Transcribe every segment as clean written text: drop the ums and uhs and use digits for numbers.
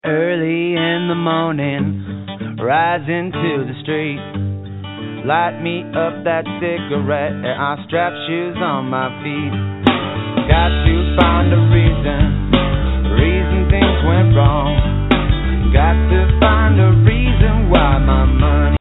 Early in the morning, rise into the street. Light me up that cigarette and I strap shoes on my feet. Got to find a reason things went wrong. Got to find a reason why my money.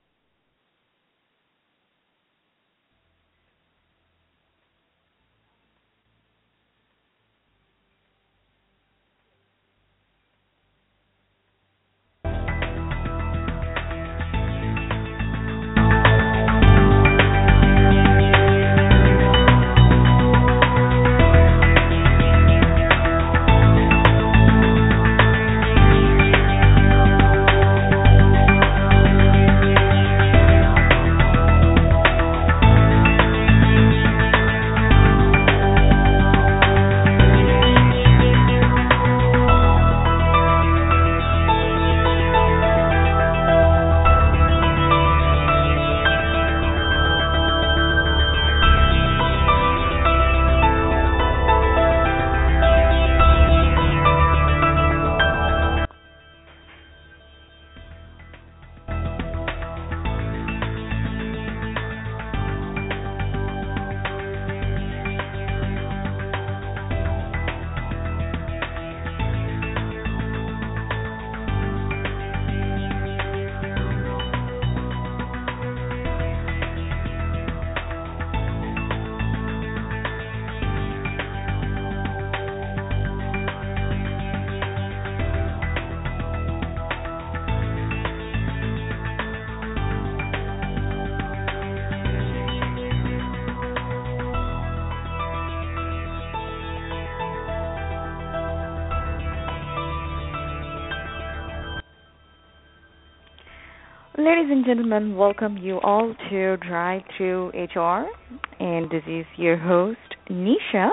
Ladies and gentlemen, welcome you all to Drive Through HR, and this is your host, Nisha,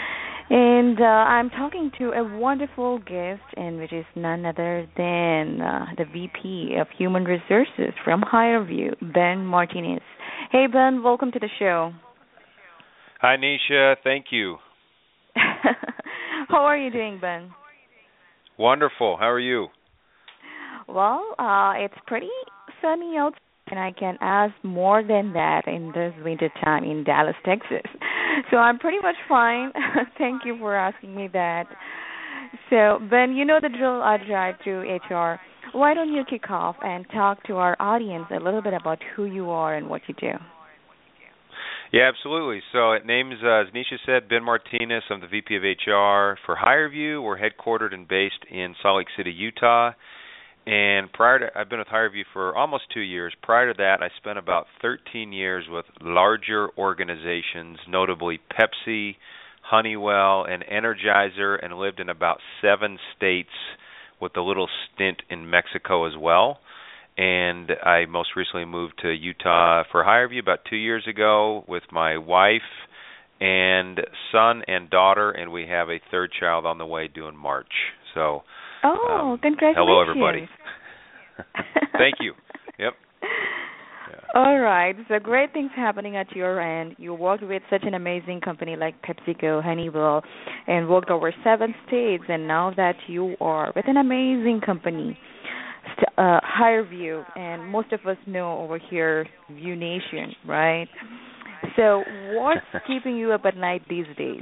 and I'm talking to a wonderful guest, and which is none other than the VP of Human Resources from HireVue, Ben Martinez. Hey, Ben, welcome to the show. Hi, Nisha. Thank you. How are you doing, Ben? Wonderful. How are you? Well, it's pretty sunny out, and I can ask more than that in this winter time in Dallas, Texas. So I'm pretty much fine. Thank you for asking me that. So, Ben, you know the drill. I Drive Through HR. Why don't you kick off and talk to our audience a little bit about who you are and what you do? Yeah, absolutely. So it name's, as Nisha said, Ben Martinez. I'm the VP of HR for HireVue. We're headquartered and based in Salt Lake City, Utah. And I've been with HireVue for almost 2 years. Prior to that, I spent about 13 years with larger organizations, notably Pepsi, Honeywell, and Energizer, and lived in about 7 states with a little stint in Mexico as well. And I most recently moved to Utah for HireVue about 2 years ago with my wife and son and daughter, and we have a third child on the way due in March. So. Congratulations. Hello, everybody. Thank you. Yep. Yeah. All right. So great things happening at your end. You worked with such an amazing company like PepsiCo, Honeywell, and worked over 7 states, and now that you are with an amazing company, HireVue, and most of us know over here View Nation, right? So what's keeping you up at night these days?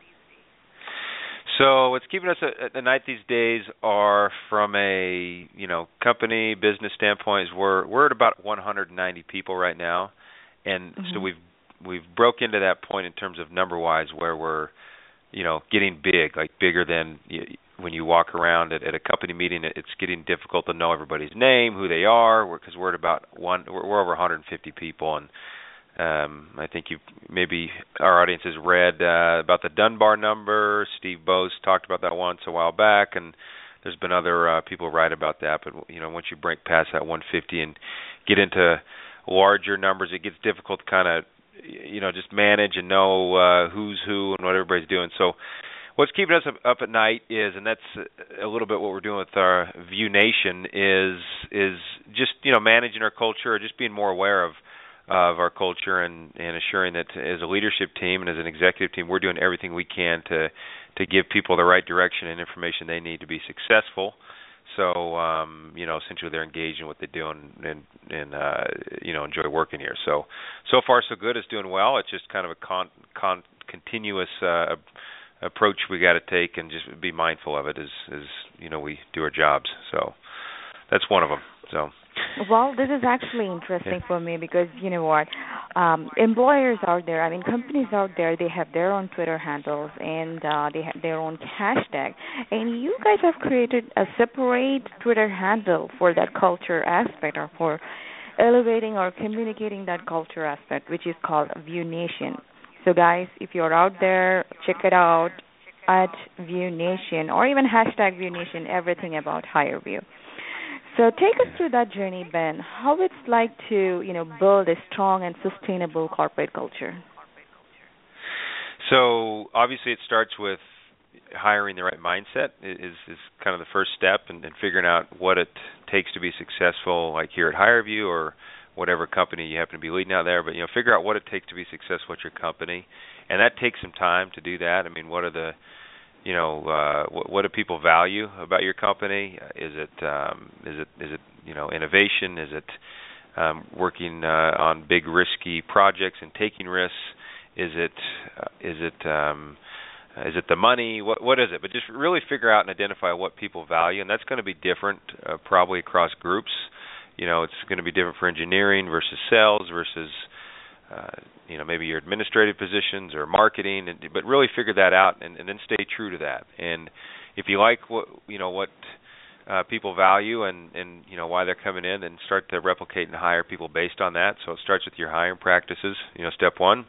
So what's keeping us at the night these days are from a company business standpoint is we're at about 190 people right now, and so we've broke into that point in terms of number wise where we're getting big, like bigger than when you walk around at a company meeting. It's getting difficult to know everybody's name, who they are, because we're at about we're over 150 people, and I think maybe our audience has read about the Dunbar number. Steve Bose talked about that once a while back, and there's been other people write about that. But once you break past that 150 and get into larger numbers, it gets difficult to kind of just manage and know who's who and what everybody's doing. So what's keeping us up at night is, and that's a little bit what we're doing with our View Nation, is just managing our culture, or just being more aware of our culture and assuring that as a leadership team and as an executive team, we're doing everything we can to give people the right direction and information they need to be successful. So essentially they're engaged in what they do and enjoy working here. So far so good. It's doing well. It's just kind of a continuous approach we got to take, and just be mindful of it as we do our jobs. So that's one of them. So. Well, this is actually interesting for me because you know what, employers out there, I mean companies out there, they have their own Twitter handles and they have their own hashtag, and you guys have created a separate Twitter handle for that culture aspect, or for elevating or communicating that culture aspect, which is called View Nation. So guys, if you're out there, check it out at View Nation, or even hashtag View Nation, everything about HireVue. So take us through that journey, Ben. How it's like to, build a strong and sustainable corporate culture. So obviously it starts with hiring the right mindset is kind of the first step, and figuring out what it takes to be successful, like here at HireVue or whatever company you happen to be leading out there. But figure out what it takes to be successful at your company, and that takes some time to do that. I mean, what are the what do people value about your company? Is it innovation? Is it working on big risky projects and taking risks? Is it the money? What is it? But just really figure out and identify what people value, and that's going to be different probably across groups. It's going to be different for engineering versus sales versus maybe your administrative positions or marketing, but really figure that out and then stay true to that. And if you like what people value and why they're coming in, then start to replicate and hire people based on that. So it starts with your hiring practices, step one.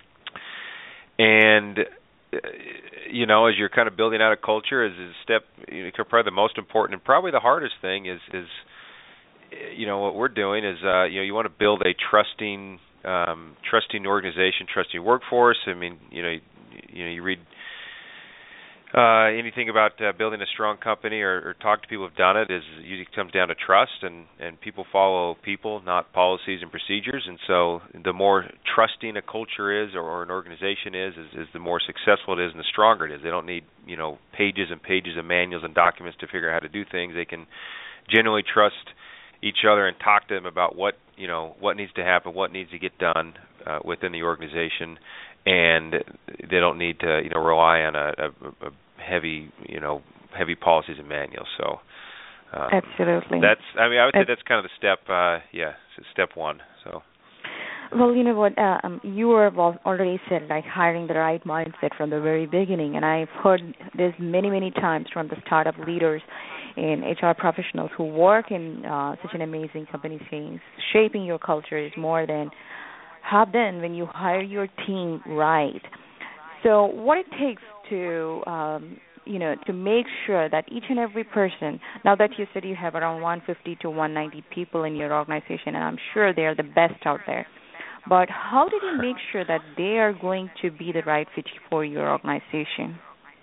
And as you're kind of building out a culture, is step probably the most important and probably the hardest thing is what we're doing is you want to build a trusting organization, trusting workforce. I mean, you read anything about building a strong company or talk to people who've done it, it usually comes down to trust, and people follow people, not policies and procedures. And so the more trusting a culture is or an organization is the more successful it is and the stronger it is. They don't need pages and pages of manuals and documents to figure out how to do things. They can genuinely trust each other and talk to them about what needs to happen, what needs to get done within the organization, and they don't need to rely on a heavy policies and manuals. So absolutely, I would say that's kind of the step. Step one. So. Well, you know what, you have already said, like, hiring the right mindset from the very beginning, and I've heard this many, many times from the startup leaders and HR professionals who work in such an amazing company, saying shaping your culture is more than have done when you hire your team right. So what it takes to to make sure that each and every person, now that you said you have around 150 to 190 people in your organization, and I'm sure they are the best out there, but how did you make sure that they are going to be the right fit for your organization?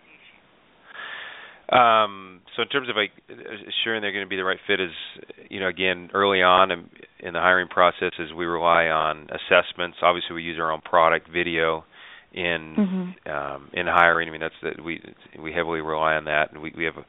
So in terms of assuring they're going to be the right fit is, again, early on in the hiring process, is we rely on assessments. Obviously, we use our own product, video, in hiring. I mean, we heavily rely on that, and we have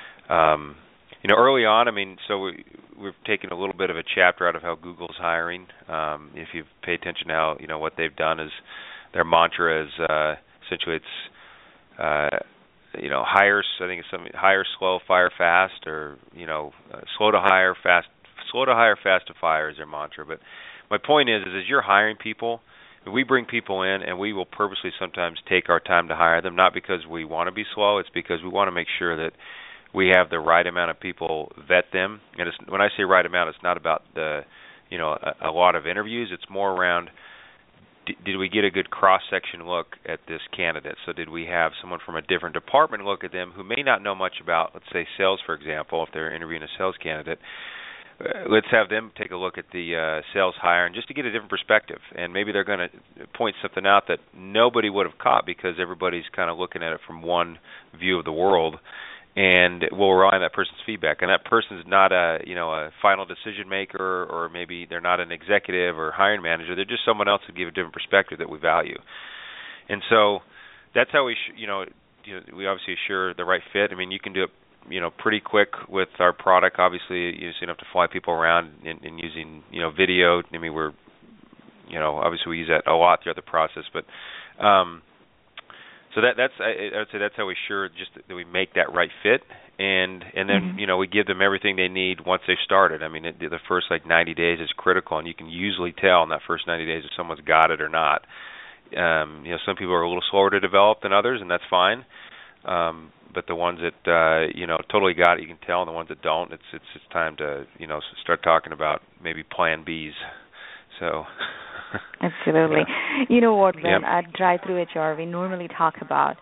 early on. I mean, so we've taken a little bit of a chapter out of how Google's hiring. If you pay attention to how what they've done is their mantra is essentially it's hire. I think it's something hire slow, fire fast, or slow to hire, fast to fire is their mantra. But my point is as you're hiring people, we bring people in, and we will purposely sometimes take our time to hire them, not because we want to be slow. It's because we want to make sure that we have the right amount of people, vet them. And when I say right amount, it's not about a lot of interviews. It's more around, did we get a good cross-section look at this candidate? So did we have someone from a different department look at them who may not know much about, let's say, sales, for example, if they're interviewing a sales candidate? Let's have them take a look at the sales hire, and just to get a different perspective. And maybe they're going to point something out that nobody would have caught because everybody's kind of looking at it from one view of the world. And we'll rely on that person's feedback. And that person's not a final decision maker, or maybe they're not an executive or hiring manager. They're just someone else who give a different perspective that we value. And so that's how we we obviously assure the right fit. I mean, you can do it pretty quick with our product. Obviously, you don't have to fly people around in using video. I mean, we're obviously we use that a lot throughout the process, but so that's I would say that's how we sure just that we make that right fit, and then we give them everything they need once they've started. I mean, the first 90 days is critical, and you can usually tell in that first 90 days if someone's got it or not. Some people are a little slower to develop than others, and that's fine. But the ones that totally got it, you can tell, and the ones that don't, it's time to start talking about maybe plan Bs. So. Absolutely. Yeah. You know what, Ben, at Drive-Thru HR, we normally talk about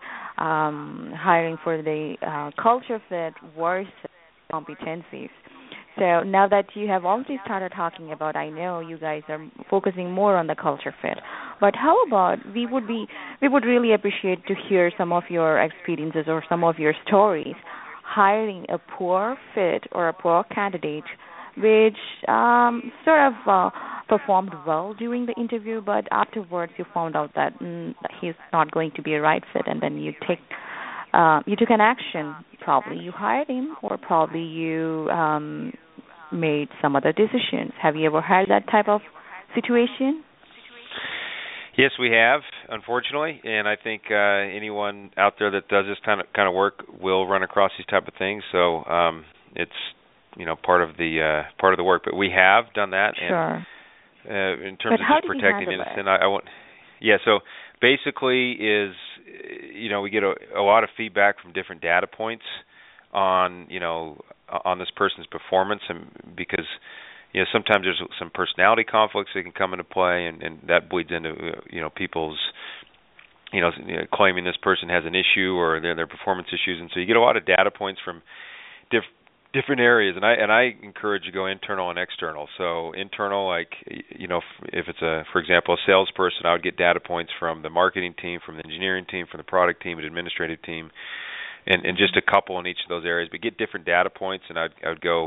hiring for the culture fit versus competencies. So now that you have already started talking about, I know you guys are focusing more on the culture fit. But how about we would really appreciate to hear some of your experiences or some of your stories hiring a poor fit or a poor candidate which sort of performed well during the interview, but afterwards you found out that he's not going to be a right fit, and then you took an action. Probably you hired him, or probably you made some other decisions. Have you ever had that type of situation? Yes, we have, unfortunately, and I think anyone out there that does this kind of work will run across these type of things. So it's part of the work, but we have done that. Sure. And in terms of just protecting innocent, I won't. Yeah. So basically, is we get a lot of feedback from different data points on on this person's performance, and because sometimes there's some personality conflicts that can come into play, and that bleeds into people's claiming this person has an issue or their performance issues, and so you get a lot of data points from different areas, and I encourage you to go internal and external. So internal, if it's for example, a salesperson, I would get data points from the marketing team, from the engineering team, from the product team, and administrative team, and just a couple in each of those areas. But get different data points, and I would go,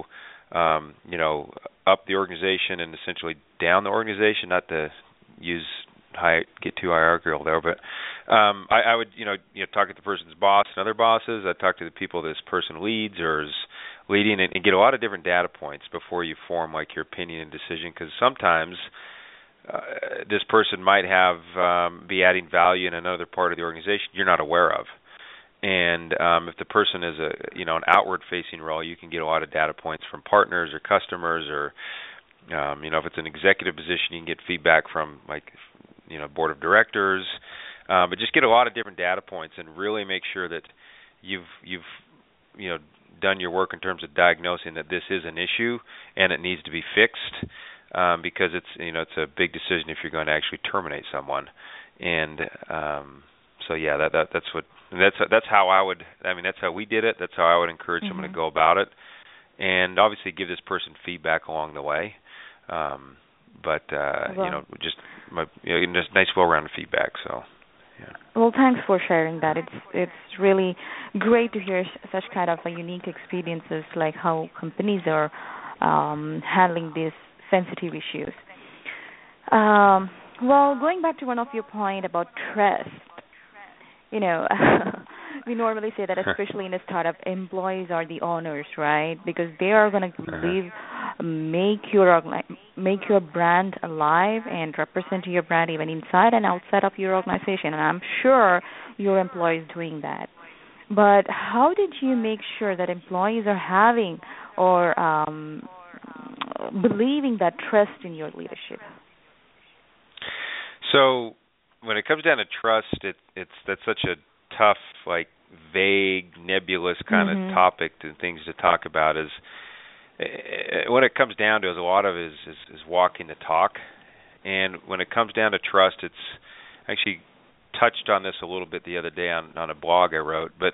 up the organization and essentially down the organization, not to get too hierarchical there, but I would talk to the person's boss and other bosses. I'd talk to the people this person leads or is leading, and get a lot of different data points before you form your opinion and decision, because sometimes this person might be adding value in another part of the organization you're not aware of. And if the person is an outward-facing role, you can get a lot of data points from partners or customers, or if it's an executive position, you can get feedback from board of directors. But just get a lot of different data points and really make sure that you've done your work in terms of diagnosing that this is an issue and it needs to be fixed, because it's a big decision if you're going to actually terminate someone. And so yeah, that's how I would. I mean, that's how we did it. That's how I would encourage someone to go about it, and obviously give this person feedback along the way. Just nice, well-rounded feedback. So, yeah. Well, thanks for sharing that. It's really great to hear such kind of unique experiences, like how companies are handling these sensitive issues. Well, going back to one of your points about trust. We normally say that, especially in a startup, employees are the owners, right? Because they are going to make your brand alive and represent your brand even inside and outside of your organization. And I'm sure your employees doing that. But how did you make sure that employees are having or believing that trust in your leadership? So, when it comes down to trust, that's such a tough, vague, nebulous kind of topic and things to talk about. Is what it comes down to is a lot of it is walking the talk. And when it comes down to trust, it's actually touched on this a little bit the other day on a blog I wrote, but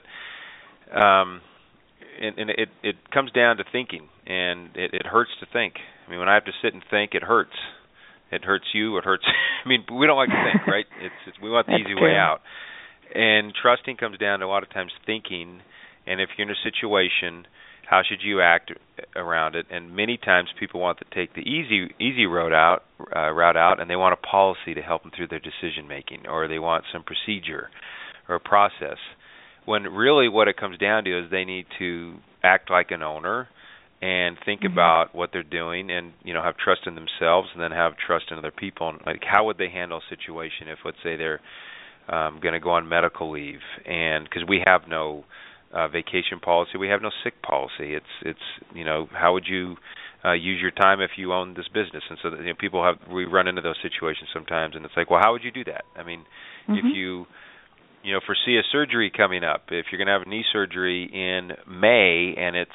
it comes down to thinking, and it hurts to think. I mean, when I have to sit and think, it hurts. It hurts you. It hurts. I mean, we don't like to think, right? We want the easy way out. And trusting comes down to a lot of times thinking. And if you're in a situation, how should you act around it? And many times people want to take the easy route out, and they want a policy to help them through their decision making, or they want some procedure or a process. When really what it comes down to is they need to act like an owner and think about what they're doing, and have trust in themselves, and then have trust in other people. And like, how would they handle a situation if, let's say, they're going to go on medical leave, and because we have no vacation policy, we have no sick policy. It's how would you use your time if you own this business? And so we run into those situations sometimes, and it's like, well, how would you do that? I mean, if you foresee a surgery coming up, if you're going to have a knee surgery in May and it's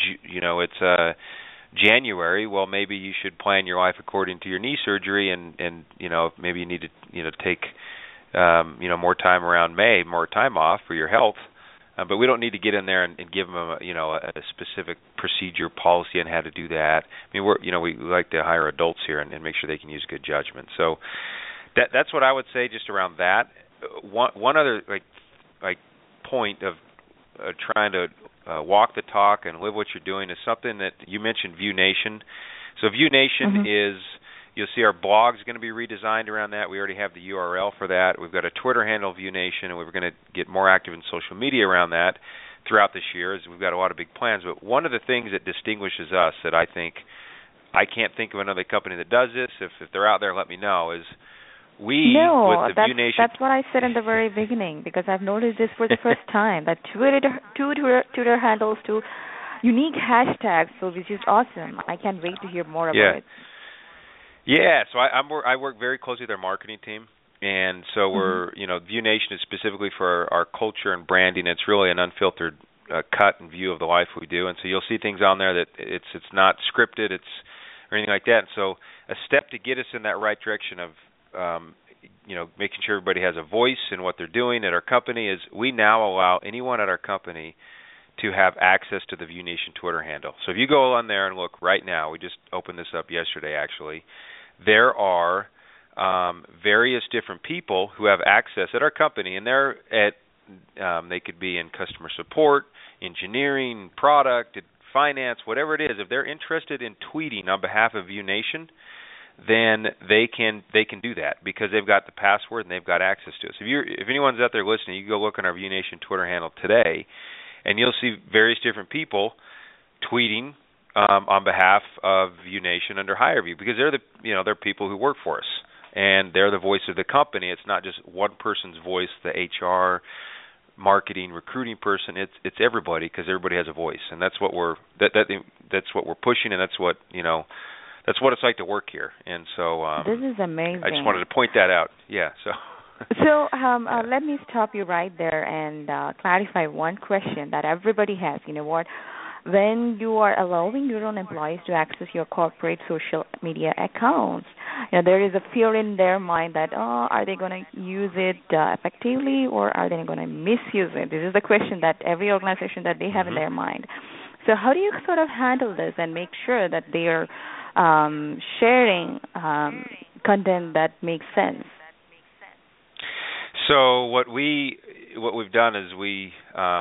January, well, maybe you should plan your life according to your knee surgery, and maybe you need to take more time around May, more time off for your health. But we don't need to get in there and give them a specific procedure policy on how to do that. I mean, we like to hire adults here and make sure they can use good judgment. So that's what I would say just around that. One other like point of trying to walk the talk and live what you're doing is something that you mentioned, View Nation. So View Nation is, you'll see our blog is going to be redesigned around that. We already have the URL for that. We've got a Twitter handle, View Nation, and we're going to get more active in social media around that throughout this year. As we've got a lot of big plans. But one of the things that distinguishes us that I can't think of another company that does this. If they're out there, let me know. Is we with the View Nation. That's what I said in the very beginning, because I've noticed this for the first time. That Twitter handles, two unique hashtags, so which is awesome. I can't wait to hear more about it. Yeah, so I work very closely with our marketing team, and so we're View Nation is specifically for our culture and branding. It's really an unfiltered cut and view of the life we do, and so you'll see things on there that it's not scripted, or anything like that. And so a step to get us in that right direction of making sure everybody has a voice in what they're doing at our company is we now allow anyone at our company to have access to the View Nation Twitter handle. So if you go on there and look right now, we just opened this up yesterday actually, there are various different people who have access at our company, and they could be in customer support, engineering, product, finance, whatever it is. If they're interested in tweeting on behalf of View Nation, then they can do that because they've got the password and they've got access to it. So if anyone's out there listening, you can go look on our View Nation Twitter handle today, and you'll see various different people tweeting on behalf of View Nation under HireVue, because they're people who work for us, and they're the voice of the company. It's not just one person's voice, the HR, marketing, recruiting person. It's everybody, because everybody has a voice, and that's what we're that's what we're pushing, and that's what it's like to work here. And so this is amazing. I just wanted to point that out. Yeah. So let me stop you right there and clarify one question that everybody has. You know what? When you are allowing your own employees to access your corporate social media accounts, there is a fear in their mind that, are they going to use it effectively, or are they going to misuse it? This is the question that every organization that they have in their mind. So how do you sort of handle this and make sure that they are sharing content that makes sense? So what we've done is we've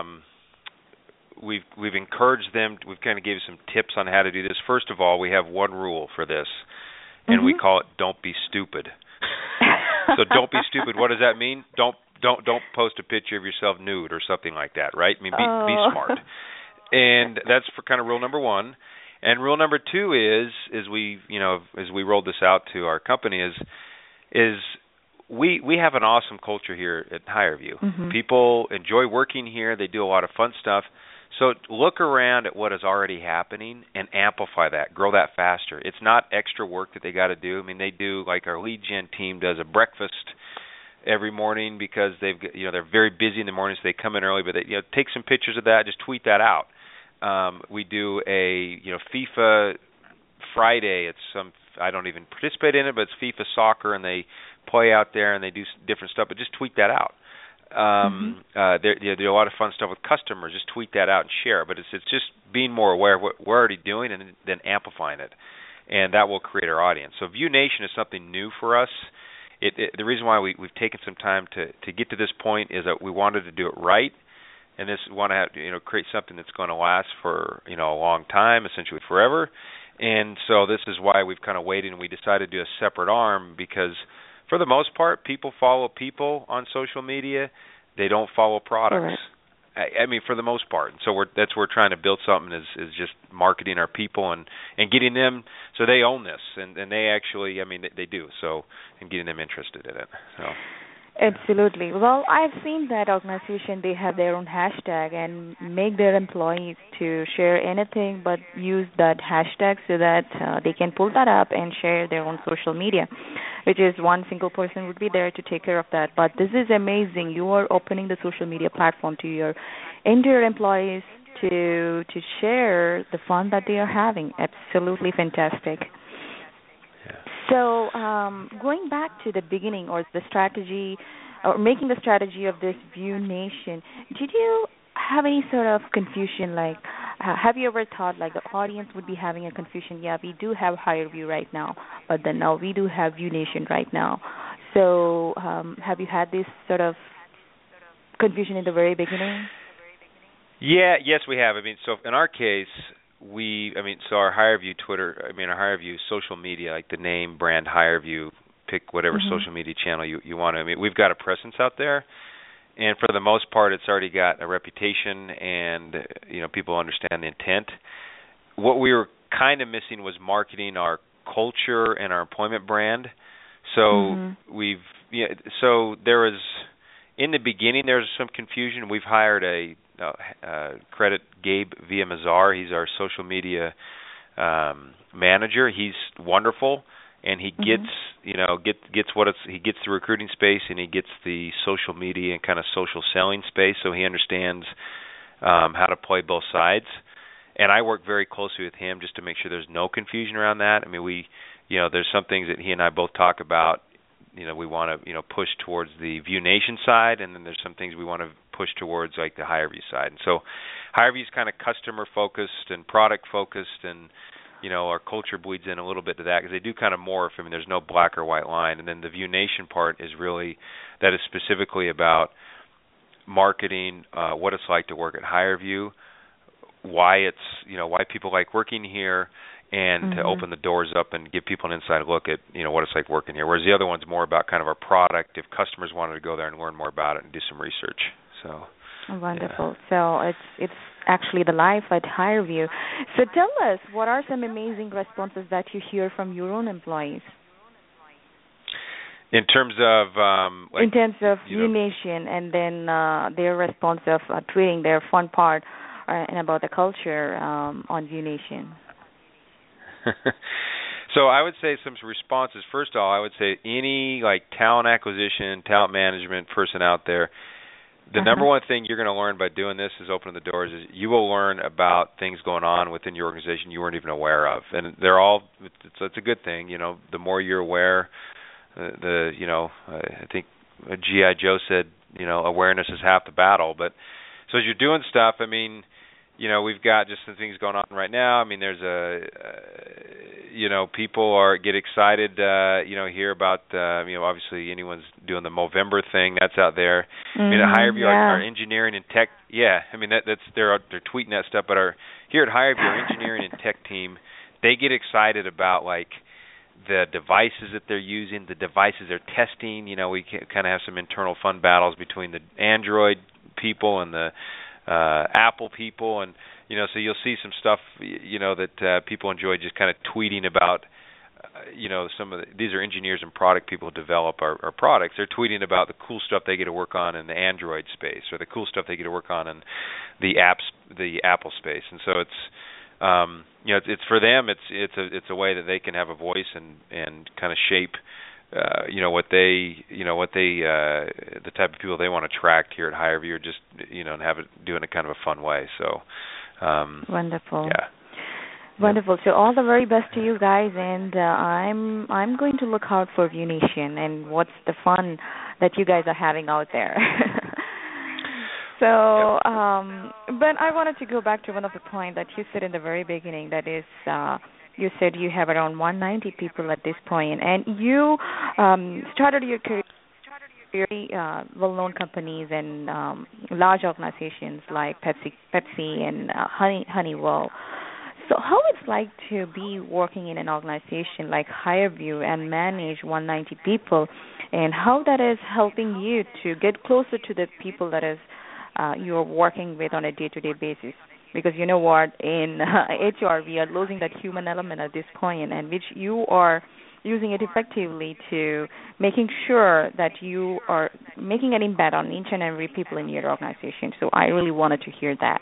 encouraged them. We've kind of gave some tips on how to do this. First of all, we have one rule for this, and we call it "Don't be stupid." So don't be stupid. What does that mean? Don't post a picture of yourself nude or something like that, right? I mean, be smart. And that's for kind of rule number one. And rule number two is we rolled this out to our company is we have an awesome culture here at HireVue. People enjoy working here. They do a lot of fun stuff. So look around at what is already happening and amplify that, grow that faster. It's not extra work that they got to do. I mean, they do, like our lead gen team does a breakfast every morning because they're very busy in the morning, so they come in early. But they take some pictures of that, just tweet that out. We do a FIFA Friday. I don't even participate in it, but it's FIFA soccer, and they play out there and they do different stuff. But just tweet that out. They do a lot of fun stuff with customers. Just tweet that out and share. But it's just being more aware of what we're already doing and then amplifying it, and that will create our audience. So View Nation is something new for us. The reason why we've taken some time to get to this point is that we wanted to do it right. And we want to create something that's going to last for a long time, essentially forever. And so this is why we've kind of waited, and we decided to do a separate arm, because for the most part, people follow people on social media. They don't follow products. I mean, for the most part. So that's where we're trying to build something is just marketing our people and getting them so they own this and they actually, I mean, they do. So and getting them interested in it. So. Absolutely. Well, I've seen that organization, they have their own hashtag and make their employees to share anything but use that hashtag so that they can pull that up and share their own social media, which is one single person would be there to take care of that. But this is amazing. You are opening the social media platform to your entire employees to share the fun that they are having. Absolutely fantastic. So, going back to the beginning or the strategy, or making the strategy of this View Nation, did you have any sort of confusion? Like, have you ever thought like the audience would be having a confusion? Yeah, we do have HireVue right now, but then now we do have View Nation right now. So, have you had this sort of confusion in the very beginning? Yeah, yes, we have. I mean, so in our case, so our HireVue Twitter, our HireVue social media, like the name, brand HireVue, pick whatever social media channel you want to. I mean, we've got a presence out there, and for the most part, it's already got a reputation, and people understand the intent. What we were kind of missing was marketing our culture and our employment brand. So so there was in the beginning there was some confusion. We've hired credit Gabe Villamazar. He's our social media manager. He's wonderful, and he gets he gets the recruiting space, and he gets the social media and kind of social selling space. So he understands how to play both sides. And I work very closely with him just to make sure there's no confusion around that. I mean, there's some things that he and I both talk about. We want to push towards the View Nation side, and then there's some things we want to push towards like the HireVue side. And so HireVue is kind of customer focused and product focused, and our culture bleeds in a little bit to that because they do kind of morph. I mean, there's no black or white line. And then the View Nation part is specifically about marketing what it's like to work at HireVue, why people like working here, and to open the doors up and give people an inside look at what it's like working here. Whereas the other one's more about kind of our product. If customers wanted to go there and learn more about it and do some research. So wonderful. Yeah. So it's actually the life at HireVue. So tell us, what are some amazing responses that you hear from your own employees? In terms of View Nation, and then their response of tweeting their fun part and about the culture on View Nation. So I would say some responses. First of all, I would say any talent acquisition, talent management person out there, the number one thing you're going to learn by doing this is opening the doors. Is you will learn about things going on within your organization you weren't even aware of, and it's a good thing. The more you're aware, I think G.I. Joe said, awareness is half the battle. But so as you're doing stuff, I mean, we've got just some things going on right now. I mean, there's people get excited, hear about, obviously anyone's doing the Movember thing that's out there. I mean, at HireVue, our engineering and tech, I mean, they're tweeting that stuff. But here at HireVue, our engineering and tech team, they get excited about the devices that they're using, the devices they're testing. We kind of have some internal fun battles between the Android people and the Apple people, and so you'll see some stuff that people enjoy just kind of tweeting about. These are engineers and product people who develop our products. They're tweeting about the cool stuff they get to work on in the Android space, or the cool stuff they get to work on in the Apple space. And so it's for them. It's a way that they can have a voice and kind of shape. The type of people they want to attract here at HireVue, or just and have it doing it kind of a fun way. So wonderful. Yeah. Wonderful. So all the very best to you guys, and I'm going to look out for View Nation and what's the fun that you guys are having out there. So, but I wanted to go back to one of the points that you said in the very beginning. That is, you said you have around 190 people at this point, and you started your career very well-known companies and large organizations like Pepsi and Honeywell. So how it's like to be working in an organization like HireVue and manage 190 people, and how that is helping you to get closer to the people that is you're working with on a day-to-day basis. Because you know what, in HR, we are losing that human element at this point, and which you are using it effectively to making sure that you are making an impact on each and every people in your organization. So I really wanted to hear that.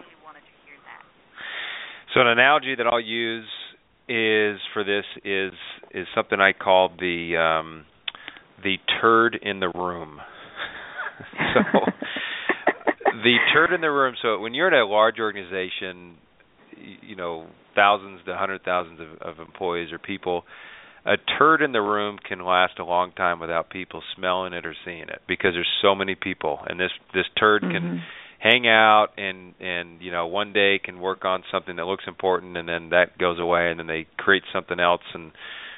So an analogy that I'll use is for this is something I call the turd in the room. So the turd in the room. So when you're in a large organization, thousands to 100,000 of employees or people, a turd in the room can last a long time without people smelling it or seeing it because there's so many people, and this turd can hang out and one day can work on something that looks important, and then that goes away, and then they create something else and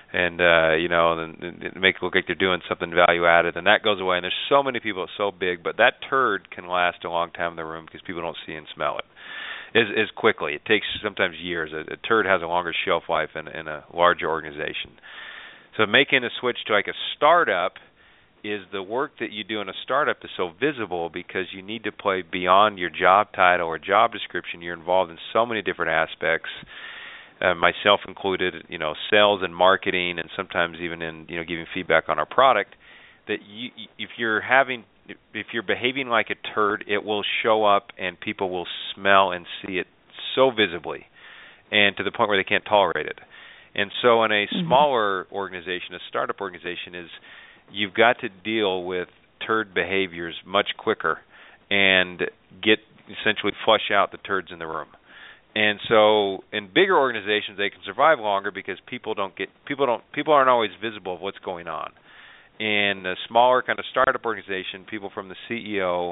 then make it look like they're doing something value added, and that goes away. And there's so many people, it's so big, but that turd can last a long time in the room because people don't see and smell it as quickly. It takes sometimes years. A turd has a longer shelf life in a larger organization. So making a switch to like a startup is the work that you do in a startup is so visible because you need to play beyond your job title or job description. You're involved in so many different aspects. Myself included, sales and marketing, and sometimes even in giving feedback on our product. That if you're behaving like a turd, it will show up and people will smell and see it so visibly, and to the point where they can't tolerate it. And so, in a smaller organization, a startup organization, you've got to deal with turd behaviors much quicker and essentially flush out the turds in the room. And so in bigger organizations they can survive longer because people aren't always visible of what's going on. In a smaller kind of startup organization, people from the CEO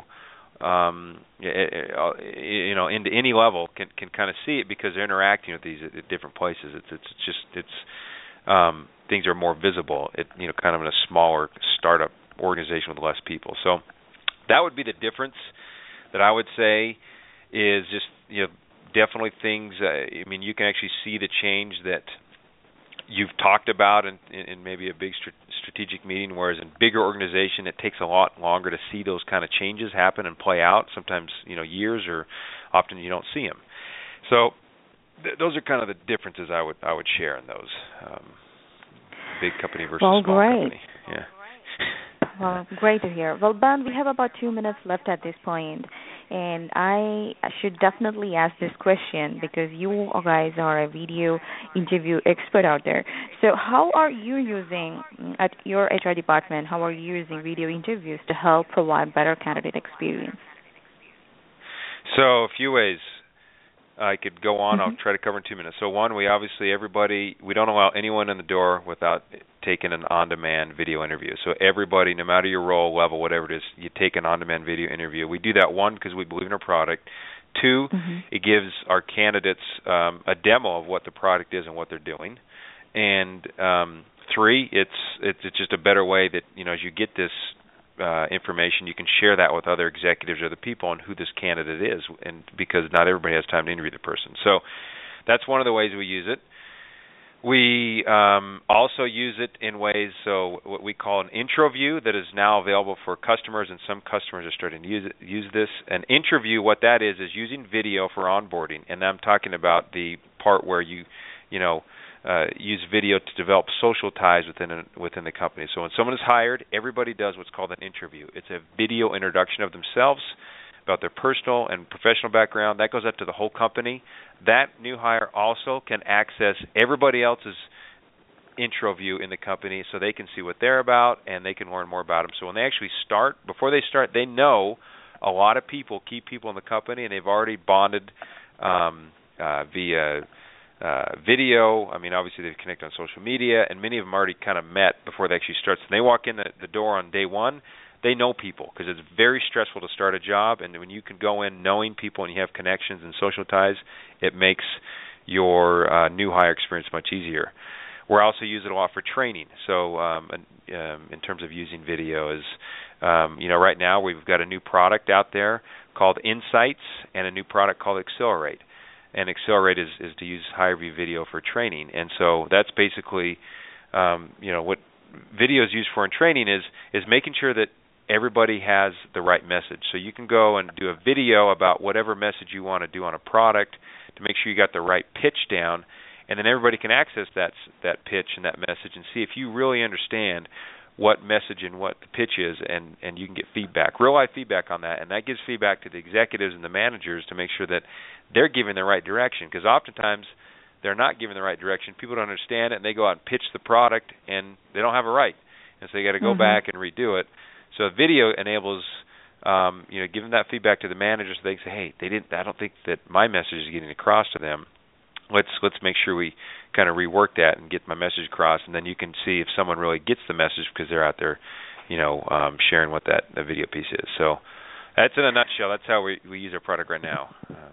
into any level can kind of see it because they're interacting with these at different places. It's things are more visible. Kind of in a smaller startup organization with less people. So that would be the difference that I would say is just definitely things. You can actually see the change that you've talked about in maybe a big strategic meeting, whereas in bigger organization it takes a lot longer to see those kind of changes happen and play out. Sometimes years, or often you don't see them. So those are kind of the differences I would share in those big company versus small company. Yeah. Well, great to hear. Well, Ben, we have about 2 minutes left at this point, and I should definitely ask this question because you guys are a video interview expert out there. So how are you using, at your HR department, how are you using video interviews to help provide better candidate experience? So a few ways. I could go on. I'll try to cover in 2 minutes. So one, we don't allow anyone in the door without taking an on-demand video interview. So everybody, no matter your role, level, whatever it is, you take an on-demand video interview. We do that, one, because we believe in our product. Two, it gives our candidates a demo of what the product is and what they're doing. And three, it's just a better way that, as you get this information, you can share that with other executives or the people on who this candidate is, and because not everybody has time to interview the person. So that's one of the ways we use it. We also use it in ways, so what we call an intro view that is now available for customers, and some customers are starting to use this. An intro view, what that is using video for onboarding, and I'm talking about the part where you use video to develop social ties within the company. So when someone is hired, everybody does what's called an interview. It's a video introduction of themselves, about their personal and professional background. That goes up to the whole company. That new hire also can access everybody else's intro view in the company so they can see what they're about and they can learn more about them. So when they actually start, before they start, they know a lot of people, key people in the company, and they've already bonded via video. Obviously they've connected on social media, and many of them already kind of met before they actually start. So when they walk in the door on day one, they know people, because it's very stressful to start a job, and when you can go in knowing people and you have connections and social ties, it makes your new hire experience much easier. We're also using it a lot for training. So in terms of using video is, right now we've got a new product out there called Insights and a new product called Accelerate. And Accelerate is to use HireVue video for training. And so that's basically, what video is used for in training is making sure that everybody has the right message. So you can go and do a video about whatever message you want to do on a product to make sure you got the right pitch down, and then everybody can access that pitch and that message and see if you really understand what message and what the pitch is, and you can get feedback, real life feedback on that, and that gives feedback to the executives and the managers to make sure that they're giving the right direction, because oftentimes they're not giving the right direction. People don't understand it, and they go out and pitch the product, and they don't have it right, and so they got to go back and redo it. So a video enables giving that feedback to the managers. So they say, hey, I don't think that my message is getting across to them. Let's make sure we kind of rework that and get my message across, and then you can see if someone really gets the message because they're out there, sharing what that video piece is. So that's in a nutshell. That's how we use our product right now.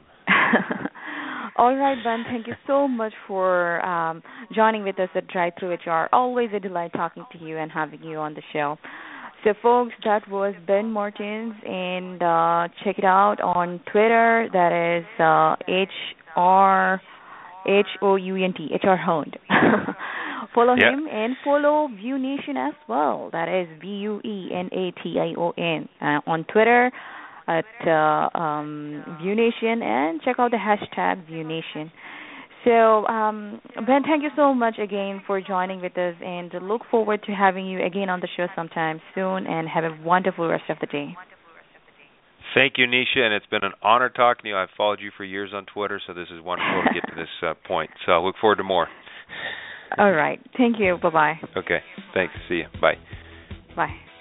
All right, Ben. Thank you so much for joining with us at Drive Through HR. Always a delight talking to you and having you on the show. So, folks, that was Ben Martins, and check it out on Twitter. That is HRHOUNT, HR Hound. Follow him and follow View Nation as well. That is VUENATION on Twitter at View Nation, and check out the hashtag View Nation. So, Ben, thank you so much again for joining with us, and look forward to having you again on the show sometime soon, and have a wonderful rest of the day. Thank you, Nisha, and it's been an honor talking to you. I've followed you for years on Twitter, so this is wonderful to get to this point. So I look forward to more. All right. Thank you. Bye-bye. Okay. Thanks. See you. Bye. Bye.